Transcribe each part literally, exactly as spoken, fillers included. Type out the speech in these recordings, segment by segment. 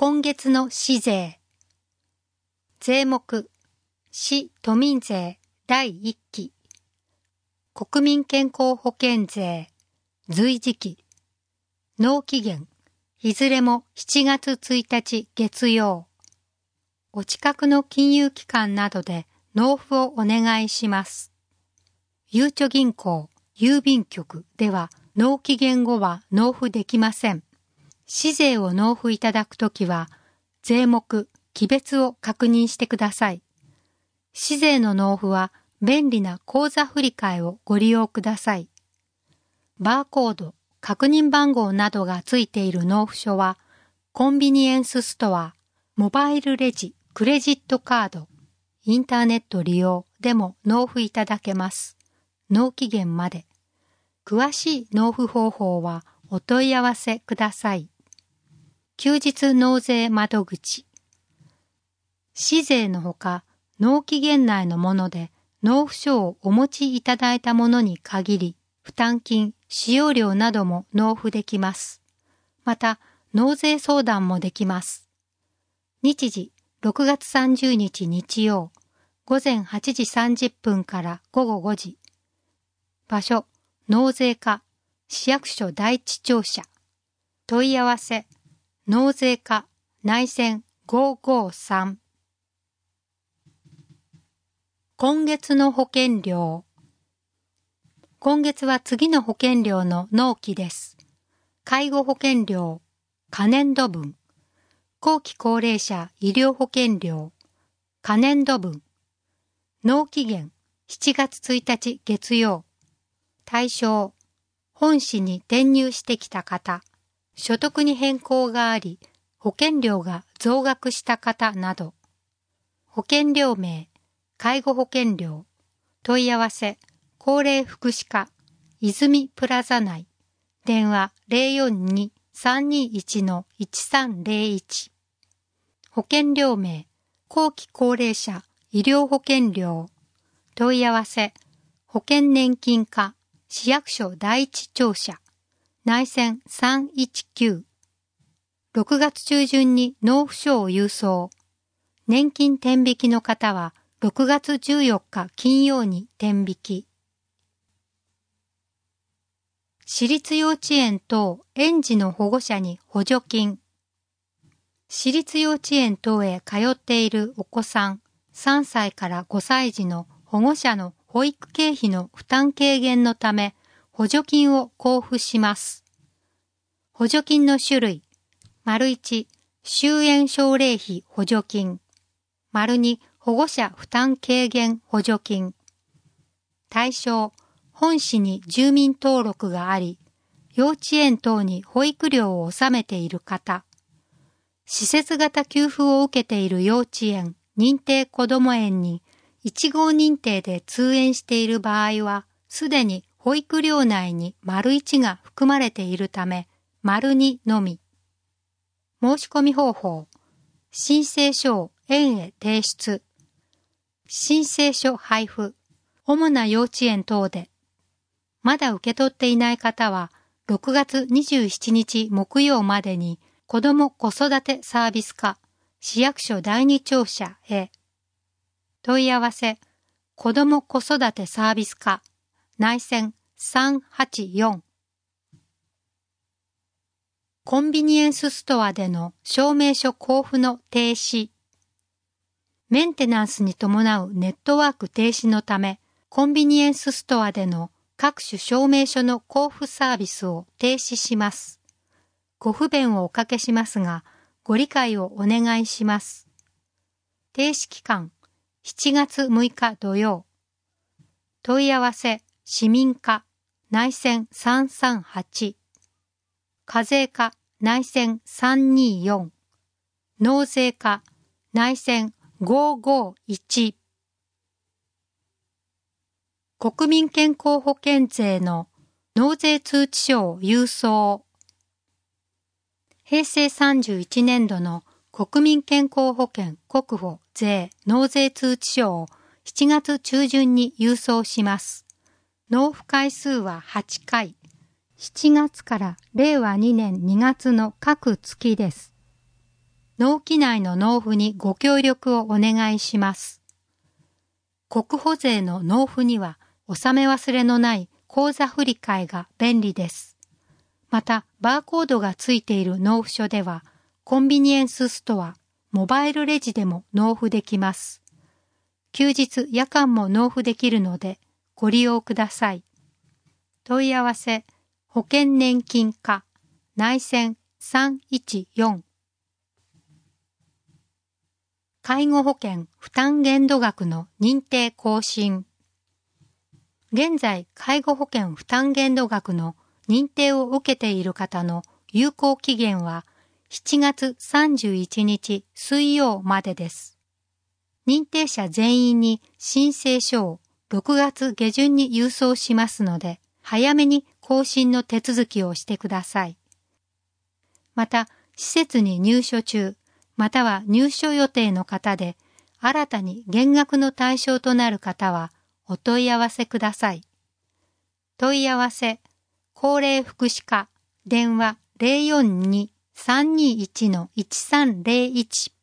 今月の市税。税目、市都民税だいいっき。国民健康保険税、随時期。納期限、いずれもしちがつついたち月曜。お近くの金融機関などで納付をお願いします。ゆうちょ銀行、郵便局では納期限後は納付できません。市税を納付いただくときは、税目、期別を確認してください。市税の納付は便利な口座振替をご利用ください。バーコード、確認番号などがついている納付書は、コンビニエンスストア、モバイルレジ、クレジットカード、インターネット利用でも納付いただけます。納期限まで。詳しい納付方法はお問い合わせください。休日納税窓口。市税のほか、納期限内のもので納付書をお持ちいただいたものに限り、負担金、使用料なども納付できます。また、納税相談もできます。日時、ろくがつさんじゅうにち日曜、ごぜんはちじさんじゅっぷんからごごごじ。場所、納税課、市役所第一庁舎。問い合わせ、納税課、内線ごーごーさん。今月の保険料。今月は次の保険料の納期です。介護保険料、可年度分。後期高齢者医療保険料、可年度分。納期限、しちがつついたち月曜。対象、本市に転入してきた方、所得に変更があり、保険料が増額した方など。保険料名、介護保険料。問い合わせ、高齢福祉課、泉プラザ内。電話 ゼロよんに さんにいち のいちさんゼロいち。保険料名、後期高齢者医療保険料。問い合わせ、保険年金課、市役所第一庁舎。内線さんいちきゅう。ろくがつ中旬に納付書を郵送。年金転引きの方はろくがつじゅうよっか金曜に転引き。私立幼稚園等園児の保護者に補助金。私立幼稚園等へ通っているお子さんさんさいからごさい児の保護者の保育経費の負担軽減のため補助金を交付します。補助金の種類。丸いち、就園奨励費補助金。丸に、保護者負担軽減補助金。対象、本市に住民登録があり、幼稚園等に保育料を納めている方。施設型給付を受けている幼稚園、認定こども園にいちごう認定で通園している場合は、すでに保育料内に丸いちが含まれているため、丸にのみ。申し込み方法。申請書を園へ提出。申請書配布。主な幼稚園等で。まだ受け取っていない方は、ろくがつにじゅうしちにち木曜までに、子ども子育てサービス課、市役所第二庁舎へ。問い合わせ、子ども子育てサービス課、内線さんはちよん。コンビニエンスストアでの証明書交付の停止。メンテナンスに伴うネットワーク停止のため、コンビニエンスストアでの各種証明書の交付サービスを停止します。ご不便をおかけしますが、ご理解をお願いします。停止期間、しちがつむいか土曜。問い合わせ、市民課、内線さんさんはち。課税課、内線さんによん。納税課、内線ごーごーいち。国民健康保険税の納税通知書を郵送。平成さんじゅういちねんどの国民健康保険国保税納税通知書をしちがつ中旬に郵送します。納付回数ははちかい。しちがつかられいわにねんにがつの各月です。 納期内の納付にご協力をお願いします。国保税の納付には納め忘れのない口座振替が便利です。また、バーコードがついている納付書では、コンビニエンスストア、モバイルレジでも納付できます。休日・夜間も納付できるので、ご利用ください。問い合わせ、保険年金課、内線さんいちよん。介護保険負担限度額の認定更新。現在、介護保険負担限度額の認定を受けている方の有効期限はしちがつさんじゅういちにち水曜までです。認定者全員に申請書をろくがつ下旬に郵送しますので、早めに更新の手続きをしてください。また、施設に入所中、または入所予定の方で、新たに減額の対象となる方は、お問い合わせください。問い合わせ、高齢福祉課、電話 ゼロよんに さんにいち いちさんゼロいち。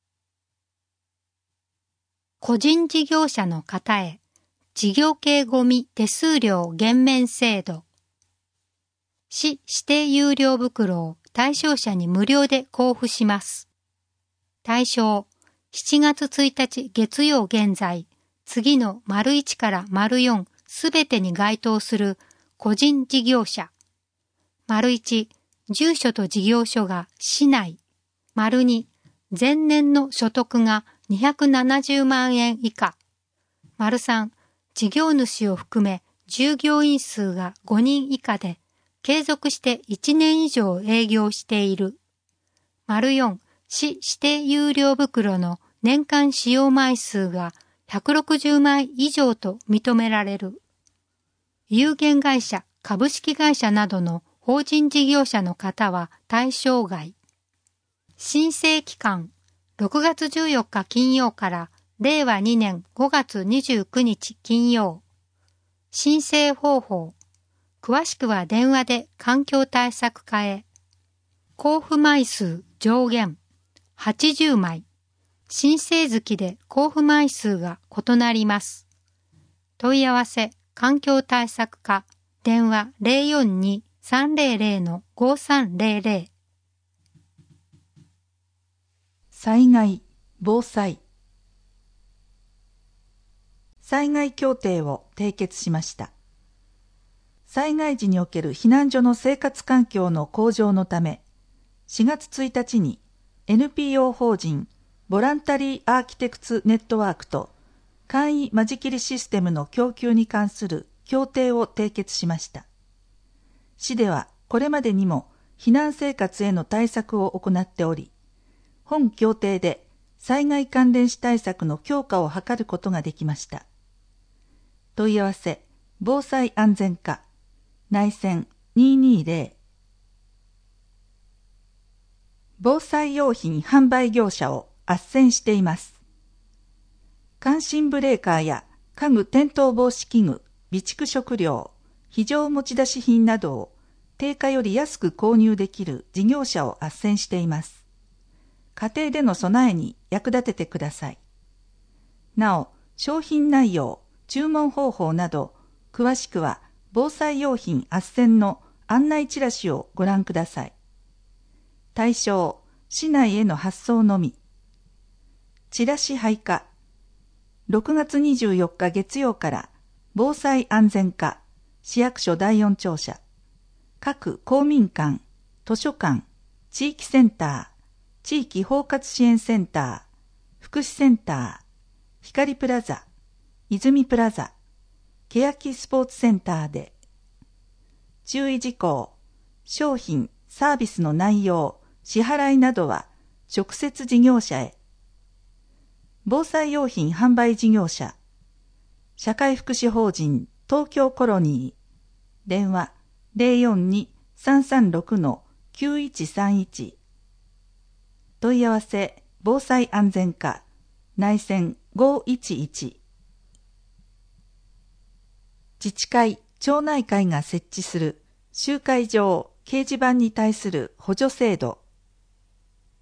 個人事業者の方へ、事業系ごみ手数料減免制度。市指定有料袋を対象者に無料で交付します。対象、しちがつついたち月曜現在、次の丸いちから丸よんすべてに該当する個人事業者。丸いち、住所と事業所が市内。丸に、前年の所得がにひゃくななじゅうまんえん以下。丸さん、事業主を含め従業員数がごにん以下で、継続していちねん以上営業している。丸よん、市指定有料袋の年間使用枚数がひゃくろくじゅうまい以上と認められる。有限会社、株式会社などの法人事業者の方は対象外。申請期間、ろくがつじゅうよっか金曜かられいわにねんごがつにじゅうくにち金曜。申請方法、詳しくは電話で環境対策課へ。交付枚数上限、はちじゅうまい。申請月で交付枚数が異なります。問い合わせ、環境対策課、電話 ゼロよんに さんゼロゼロ ごさんゼロゼロ。 災害、防災。災害協定を締結しました。災害時における避難所の生活環境の向上のため、しがつついたちに エヌピーオー 法人ボランタリーアーキテクツネットワークと簡易間仕切りシステムの供給に関する協定を締結しました。市ではこれまでにも避難生活への対策を行っており、本協定で災害関連死対策の強化を図ることができました。問い合わせ、防災安全課、内線にひゃくにじゅう。防災用品販売業者を斡旋しています。感震ブレーカーや家具転倒防止器具、備蓄食料、非常持ち出し品などを定価より安く購入できる事業者を斡旋しています。家庭での備えに役立ててください。なお、商品内容、注文方法など、詳しくは防災用品斡旋の案内チラシをご覧ください。対象、市内への発送のみ。チラシ配下。ろくがつにじゅうよっか月曜から防災安全課、市役所だいよん庁舎、各公民館、図書館、地域センター、地域包括支援センター、福祉センター、光プラザ、泉プラザ、欅スポーツセンターで。注意事項、商品、サービスの内容、支払いなどは直接事業者へ。防災用品販売事業者、社会福祉法人東京コロニー、電話 ゼロよんに さんさんろく きゅういちさんいち。問い合わせ、防災安全課、内線ごいちいち。自治会、町内会が設置する集会場、掲示板に対する補助制度。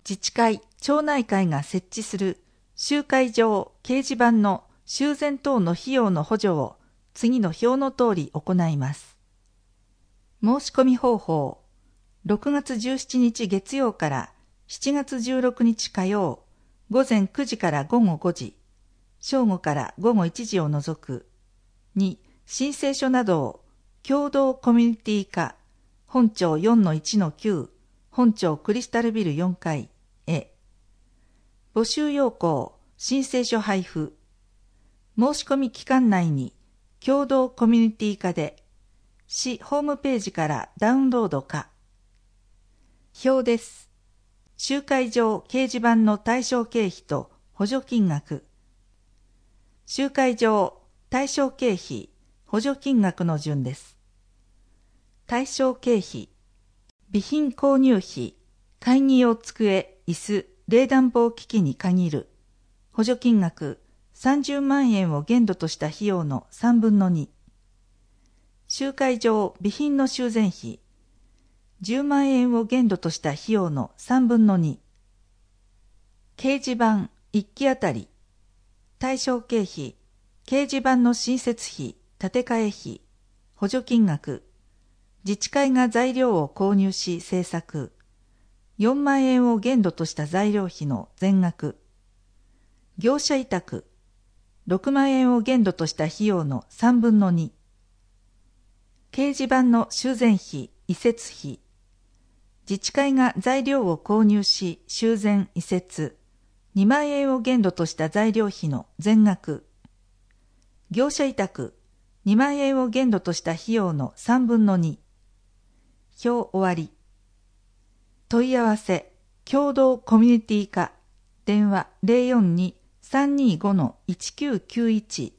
自治会、町内会が設置する集会場、掲示板の修繕等の費用の補助を次の表の通り行います。申し込み方法。ろくがつじゅうしちにち月曜からしちがつじゅうろくにち火曜、午前くじから午後ごじ、正午から午後いちじを除く。に、申請書などを共同コミュニティ課、本町 よんのいちのきゅう、本町クリスタルビルよんかいへ。募集要項、申請書配布。申し込み期間内に共同コミュニティ課で市ホームページからダウンロードか。表です。集会場掲示板の対象経費と補助金額。集会場対象経費補助金額の順です。対象経費。備品購入費、会議用机、椅子、冷暖房機器に限る。補助金額さんじゅうまんえんを限度とした費用のさんぶんのに。集会場備品の修繕費、じゅうまんえんを限度とした費用のさんぶんのに。掲示板いっきあたり、対象経費、掲示板の新設費、建て替え費、補助金額、自治会が材料を購入し制作、よんまんえんを限度とした材料費の全額、業者委託、ろくまんえんを限度とした費用のさんぶんのに。掲示板の修繕費、移設費、自治会が材料を購入し修繕移設、にまんえんを限度とした材料費の全額、業者委託、にまんえんを限度とした費用のさんぶんのに。表終わり。問い合わせ、共同コミュニティ課、電話 ゼロよんに さんにご いちきゅうきゅういち。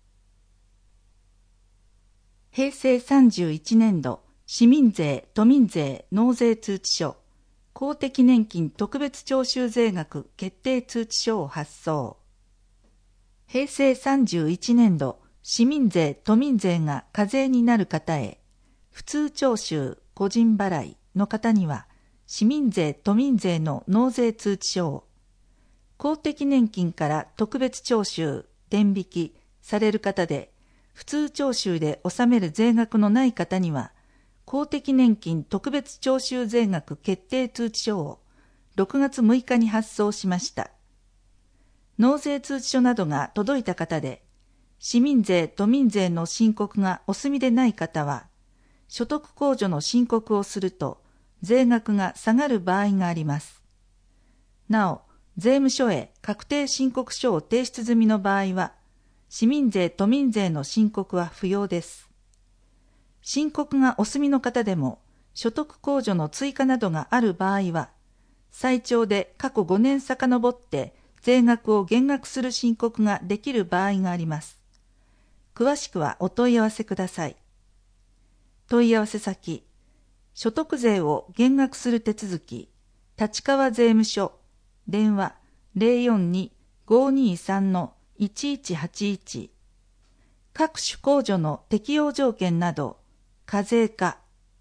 平成さんじゅういちねんど市民税・都民税納税通知書、公的年金特別徴収税額決定通知書を発送。平成さんじゅういちねんど市民税・都民税が課税になる方へ、普通徴収・個人払いの方には、市民税・都民税の納税通知書を、公的年金から特別徴収・転引きされる方で、普通徴収で納める税額のない方には、公的年金特別徴収税額決定通知書をろくがつむいかに発送しました。納税通知書などが届いた方で、市民税・都民税の申告がお済みでない方は、所得控除の申告をすると、税額が下がる場合があります。なお、税務署へ確定申告書を提出済みの場合は、市民税・都民税の申告は不要です。申告がお済みの方でも、所得控除の追加などがある場合は、最長で過去ごねん遡って税額を減額する申告ができる場合があります。詳しくはお問い合わせください。問い合わせ先、所得税を減額する手続き、立川税務署、電話 ゼロよんに ごにさん いちいちはちいち。各種控除の適用条件など、課税課。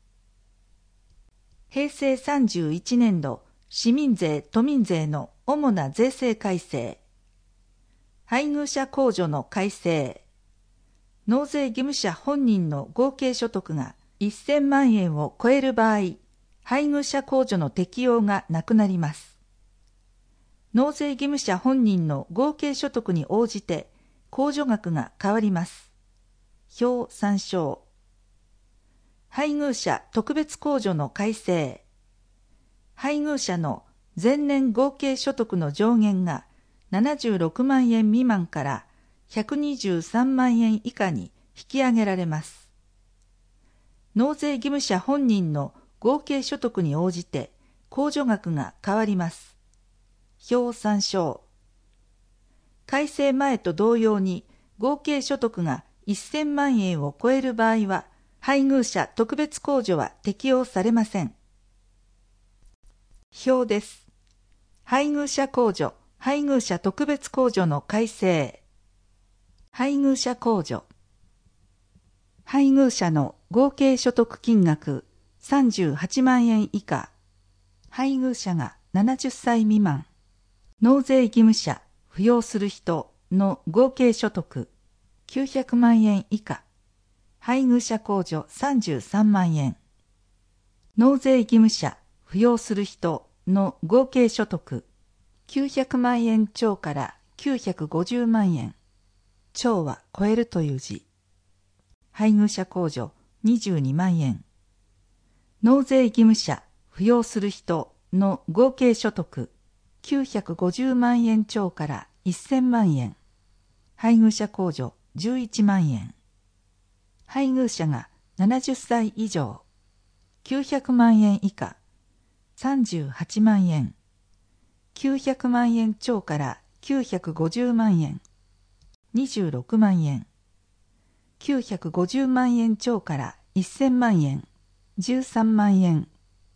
平成さんじゅういちねんど市民税・都民税の主な税制改正。配偶者控除の改正。納税義務者本人の合計所得がせんまんえんを超える場合、配偶者控除の適用がなくなります。納税義務者本人の合計所得に応じて控除額が変わります。表参照。配偶者特別控除の改正。配偶者の前年合計所得の上限がななじゅうろくまんえん未満からひゃくにじゅうさんまんえん以下に引き上げられます。納税義務者本人の合計所得に応じて控除額が変わります。表参照。改正前と同様に合計所得がせんまんえんを超える場合は、配偶者特別控除は適用されません。表です。配偶者控除、配偶者特別控除の改正。配偶者控除。配偶者の合計所得金額さんじゅうはちまんえん以下。配偶者がななじゅっさい未満、納税義務者、扶養する人の合計所得きゅうひゃくまんえん以下、配偶者控除さんじゅうさんまんえん、納税義務者、扶養する人の合計所得きゅうひゃくまんえん超からきゅうひゃくごじゅうまんえん、超は超えるという字、配偶者控除にじゅうにまんえん、納税義務者、扶養する人の合計所得きゅうひゃくごじゅうまんえん超からせんまんえん、配偶者控除じゅういちまんえん、配偶者がななじゅっさい以上、きゅうひゃくまんえん以下、さんじゅうはちまんえん、きゅうひゃくまんえん超からきゅうひゃくごじゅうまんえん、にじゅうろくまんえん、きゅうひゃくごじゅうまんえん超からせんまんえん、じゅうさんまんえん。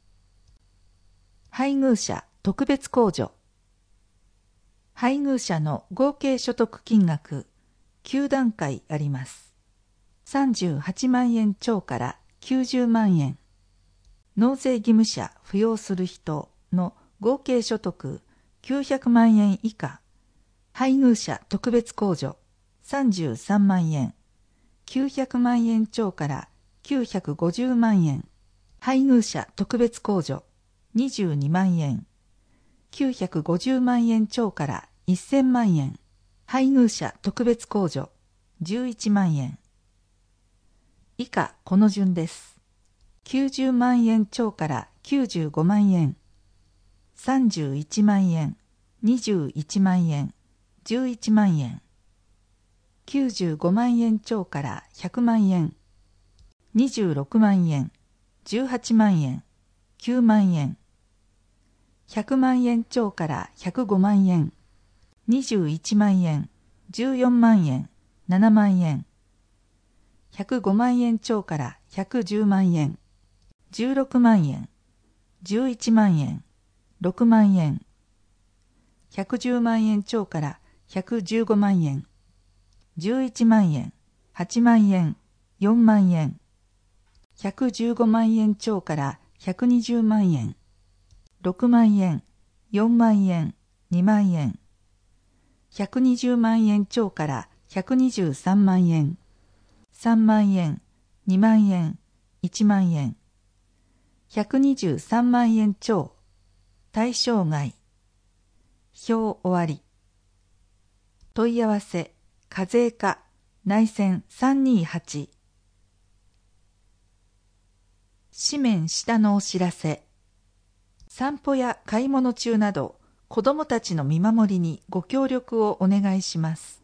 配偶者特別控除。配偶者の合計所得金額きゅうだんかいあります。さんじゅうはちまんえん超からきゅうじゅうまんえん。納税義務者扶養する人の合計所得きゅうひゃくまんえん以下。配偶者特別控除さんじゅうさんまんえん。きゅうひゃくまんえん超からきゅうひゃくごじゅうまんえん。配偶者特別控除にじゅうにまんえん。きゅうひゃくごじゅうまんえん超からせんまんえん。配偶者特別控除じゅういちまんえん。以下この順です。きゅうじゅうまんえん超からきゅうじゅうごまんえん。さんじゅういちまんえん。にじゅういちまんえん。じゅういちまんえん。きゅうじゅうごまんえん超からひゃくまんえん。にじゅうろくまんえん。じゅうはちまんえん。きゅうまんえん。ひゃくまんえん超からひゃくごまんえん。にじゅういちまんえん。じゅうよんまんえん。ななまんえん。ひゃくごまんえん超からひゃくじゅうまんえん。じゅうろくまんえん。じゅういちまんえん。ろくまんえん。ひゃくじゅうまんえん超からひゃくじゅうごまんえん。じゅういちまんえん。はちまんえん。よんまんえん。ひゃくじゅうごまんえん超からひゃくにじゅうまんえん。ろくまんえん。よんまんえん。にまんえん。ひゃくにじゅうまんえん超からひゃくにじゅうさんまんえん。さんまんえん。にまんえん。いちまんえん。ひゃくにじゅうさんまんえん超。対象外。表終わり。問い合わせ、課税課、内線さんにーはち。紙面下のお知らせ。散歩や買い物中など、子どもたちの見守りにご協力をお願いします。